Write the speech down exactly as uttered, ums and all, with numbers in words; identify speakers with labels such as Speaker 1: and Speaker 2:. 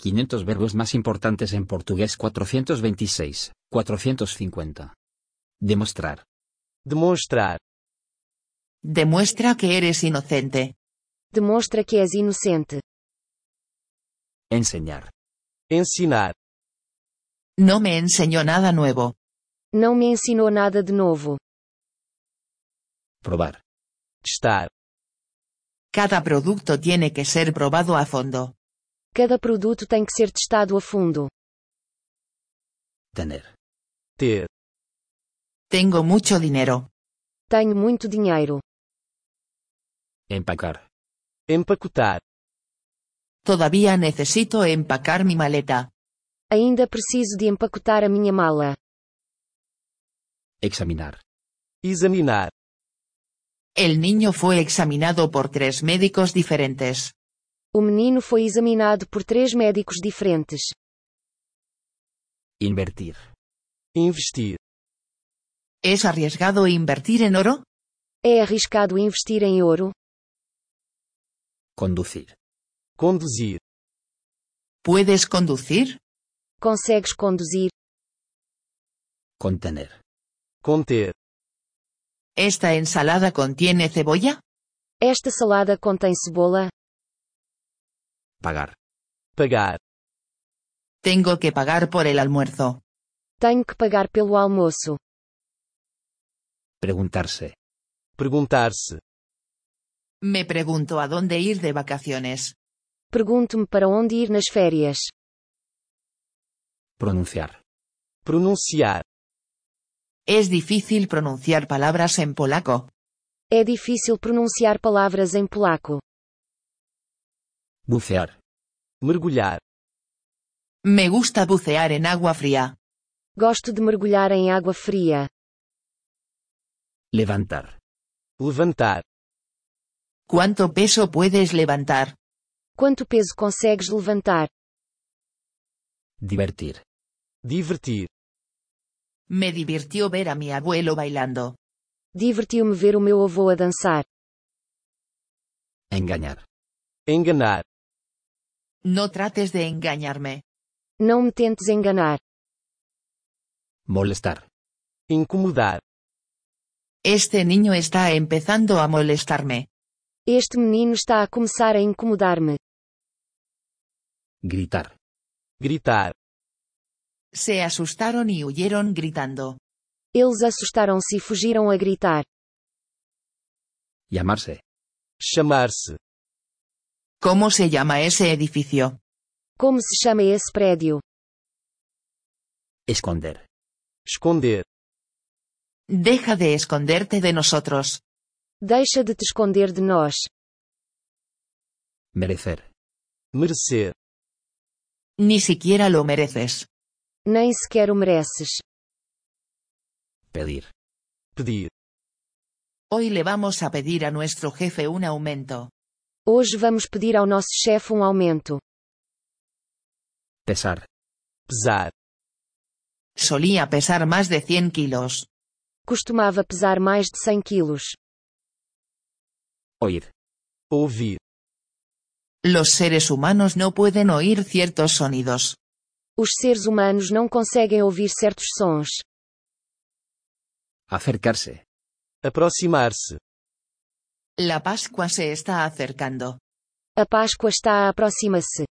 Speaker 1: quinientos verbos más importantes en portugués. Cuatrocientos veintiséis, cuatrocientos cincuenta. Demostrar.
Speaker 2: Demonstrar.
Speaker 3: Demuestra que eres inocente.
Speaker 4: Demonstra que és inocente.
Speaker 1: Enseñar.
Speaker 2: Ensinar.
Speaker 3: No me enseñó nada nuevo.
Speaker 4: Não me ensinou nada de novo.
Speaker 1: Probar.
Speaker 2: Testar.
Speaker 3: Cada producto tiene que ser probado a fondo.
Speaker 4: Cada produto tem que ser testado a fundo.
Speaker 1: Tener.
Speaker 2: Ter.
Speaker 3: Tengo mucho dinero.
Speaker 4: Tenho muito dinheiro.
Speaker 1: Empacar.
Speaker 2: Empacotar.
Speaker 3: Todavía necesito empacar mi maleta.
Speaker 4: Ainda preciso de empacotar a minha mala.
Speaker 1: Examinar.
Speaker 2: Examinar.
Speaker 3: El niño fue examinado por tres médicos diferentes.
Speaker 4: O menino foi examinado por três médicos diferentes.
Speaker 1: Invertir.
Speaker 2: Investir.
Speaker 3: ¿Es arriesgado invertir en oro?
Speaker 4: É arriscado investir em ouro?
Speaker 1: Conducir.
Speaker 2: Conduzir.
Speaker 3: ¿Puedes conducir?
Speaker 4: Consegues conduzir?
Speaker 1: Contener.
Speaker 2: Conter.
Speaker 3: ¿Esta ensalada contiene cebolla?
Speaker 4: Esta salada contém cebola?
Speaker 1: Pagar.
Speaker 2: Pagar.
Speaker 3: Tengo que pagar por el almuerzo.
Speaker 4: Tenho que pagar pelo almoço.
Speaker 1: Preguntarse.
Speaker 2: Perguntar-se.
Speaker 3: Me pregunto a dónde ir de vacaciones.
Speaker 4: Pergunto-me para onde ir nas férias.
Speaker 1: Pronunciar.
Speaker 2: Pronunciar.
Speaker 3: Es difícil pronunciar palabras en polaco.
Speaker 4: É difícil pronunciar palavras em polaco.
Speaker 1: Bucear.
Speaker 2: Mergulhar.
Speaker 3: Me gusta bucear en agua fría.
Speaker 4: Gosto de mergulhar em água fria.
Speaker 1: Levantar.
Speaker 2: Levantar.
Speaker 3: ¿Cuánto peso puedes levantar?
Speaker 4: Quanto peso consegues levantar?
Speaker 1: Divertir.
Speaker 2: Divertir.
Speaker 3: Me divirtió ver a mi abuelo bailando.
Speaker 4: Divertiu-me ver o meu avô a dançar.
Speaker 1: Engañar.
Speaker 2: Enganar.
Speaker 3: No trates de engañarme.
Speaker 4: Não me tentes enganar.
Speaker 1: Molestar.
Speaker 2: Incomodar.
Speaker 3: Este niño está empezando a molestarme.
Speaker 4: Este menino está a começar a incomodar-me.
Speaker 1: Gritar.
Speaker 2: Gritar.
Speaker 3: Se asustaron y huyeron gritando.
Speaker 4: Eles assustaram-se e fugiram a gritar.
Speaker 1: Llamarse.
Speaker 2: Chamar-se.
Speaker 3: ¿Cómo se llama ese edificio?
Speaker 4: Como se chama esse prédio?
Speaker 1: Esconder.
Speaker 2: Esconder.
Speaker 3: Deja de esconderte de nosotros.
Speaker 4: Deixa de te esconder de nós.
Speaker 1: Merecer.
Speaker 2: Merecer.
Speaker 3: Ni siquiera lo mereces.
Speaker 4: Nem sequer o mereces.
Speaker 1: Pedir.
Speaker 2: Pedir.
Speaker 3: Hoy le vamos a pedir a nuestro jefe un aumento.
Speaker 4: Hoje vamos pedir ao nosso chefe um aumento.
Speaker 1: Pesar.
Speaker 2: Pesar.
Speaker 3: Solía pesar más de cien kilos.
Speaker 4: Costumava pesar mais de cem quilos.
Speaker 1: Oír.
Speaker 2: Ouvir.
Speaker 3: Los seres humanos no pueden oír ciertos sonidos.
Speaker 4: Os seres humanos não conseguem ouvir certos sons.
Speaker 1: Acercarse.
Speaker 2: Aproximar-se.
Speaker 3: La Pascua se está acercando.
Speaker 4: A Páscoa está a aproxima-se.